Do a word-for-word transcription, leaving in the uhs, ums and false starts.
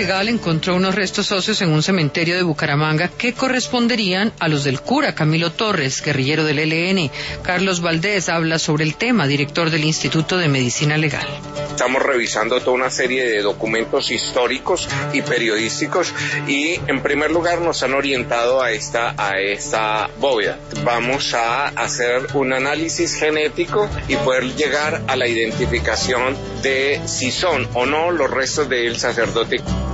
legal encontró unos restos óseos en un cementerio de Bucaramanga que corresponderían a los del cura Camilo Torres, guerrillero del E L N. Carlos Valdés habla sobre el tema, director del Instituto de Medicina Legal. Estamos revisando toda una serie de documentos históricos y periodísticos y en primer lugar nos han orientado a esta, a esta bóveda. Vamos a hacer un análisis genético y poder llegar a la identificación de si son o no los restos del sacerdote.